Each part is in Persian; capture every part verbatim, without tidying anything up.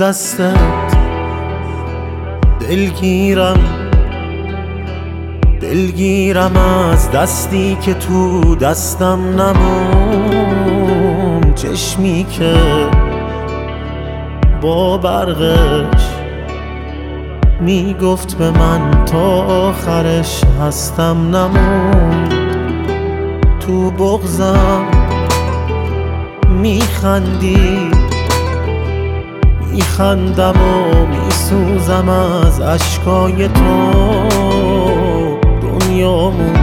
دستت دلگیرم، دلگیرم از دستی که تو دستم نمون، چشمی که با برقش میگفت به من تا آخرش هستم نمون. تو بغضم میخندی، میخندم و میسوزم از اشکای تو. دنیامون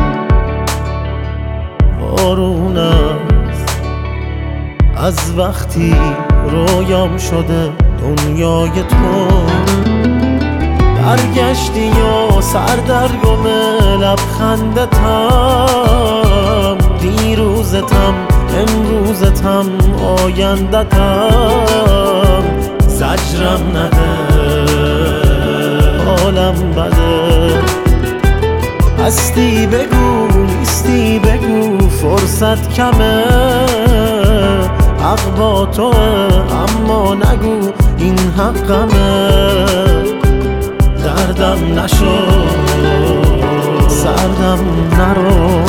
بارون است از وقتی رویام شده دنیای تو. برگشتی یا سردرگم لبخندتم، دیروزتم امروزتم آیندتم. زجرم نده حالم بده، هستی بگو نیستی بگو فرصت کمه. حق با توه اما نگو این حقمه. دردم نشو سردم نرو،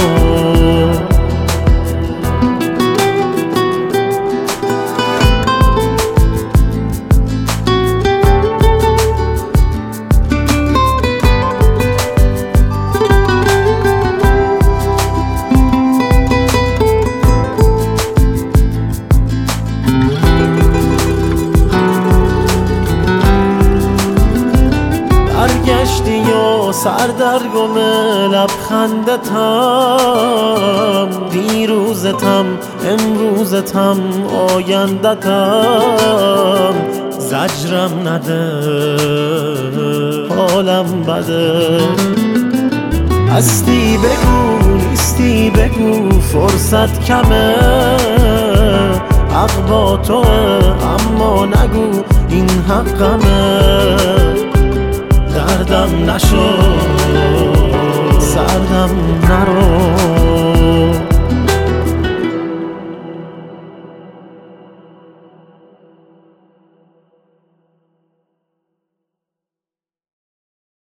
برگشتی یا سردرگم لبخندتم، دیروزتم امروزتم آیندتم. زجرم نده حالم بده، هستی بگو نیستی بگو فرصت کمه. حق با توه اما نگو این حقمه. دردم نشو سردم نرو.